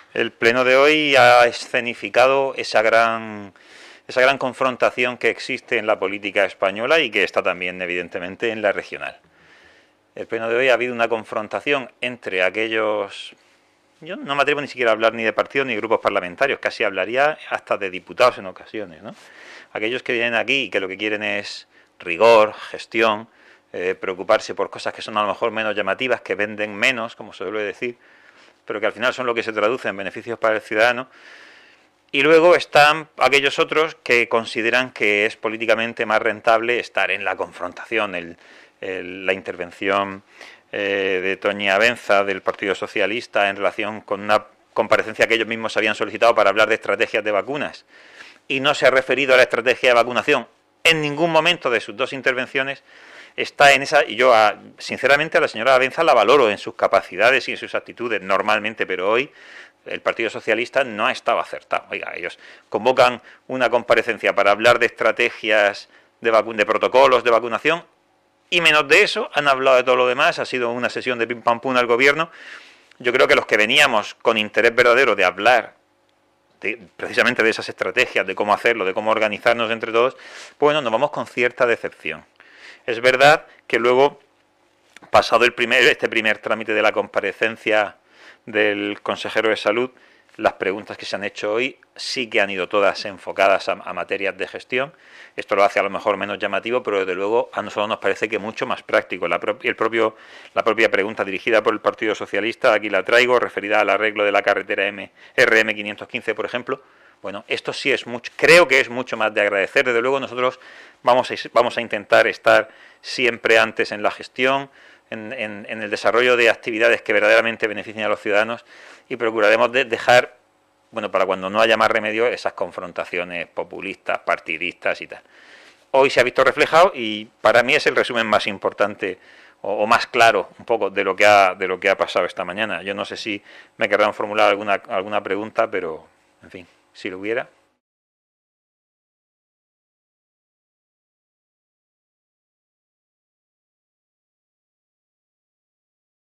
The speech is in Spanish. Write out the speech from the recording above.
El pleno de hoy ha escenificado esa gran confrontación que existe en la política española y que está también, evidentemente, en la regional. El pleno de hoy ha habido una confrontación entre aquellos... Yo no me atrevo ni siquiera a hablar ni de partidos ni de grupos parlamentarios, casi hablaría hasta de diputados en ocasiones, ¿no? Aquellos que vienen aquí y que lo que quieren es rigor, gestión, preocuparse por cosas que son a lo mejor menos llamativas, que venden menos, como se suele decir, pero que al final son lo que se traduce en beneficios para el ciudadano. Y luego están aquellos otros que consideran que es políticamente más rentable estar en la confrontación, la intervención de Toñi Abenza del Partido Socialista en relación con una comparecencia que ellos mismos habían solicitado para hablar de estrategias de vacunas, y no se ha referido a la estrategia de vacunación en ningún momento de sus dos intervenciones. Está en esa, y yo sinceramente a la señora Abenza la valoro en sus capacidades y en sus actitudes normalmente, pero hoy el Partido Socialista no ha estado acertado. Oiga, ellos convocan una comparecencia para hablar de estrategias de protocolos de vacunación, y menos de eso han hablado de todo lo demás. Ha sido una sesión de pim pam pum al gobierno. Yo creo que los que veníamos con interés verdadero de hablar precisamente de esas estrategias, de cómo hacerlo, de cómo organizarnos entre todos, bueno, nos vamos con cierta decepción. Es verdad que luego, pasado este primer trámite de la comparecencia del consejero de Salud, las preguntas que se han hecho hoy sí que han ido todas enfocadas a materias de gestión. Esto lo hace a lo mejor menos llamativo, pero desde luego a nosotros nos parece que mucho más práctico. La propia pregunta dirigida por el Partido Socialista, aquí la traigo, referida al arreglo de la carretera RM 515, por ejemplo. Bueno, esto sí es mucho, creo que es mucho más de agradecer. Desde luego nosotros vamos a intentar estar siempre antes en la gestión, en el desarrollo de actividades que verdaderamente beneficien a los ciudadanos, y procuraremos dejar, bueno, para cuando no haya más remedio, esas confrontaciones populistas, partidistas y tal. Hoy se ha visto reflejado y para mí es el resumen más importante o más claro un poco de lo que ha pasado esta mañana. Yo no sé si me querrán formular alguna pregunta, pero en fin, si lo hubiera.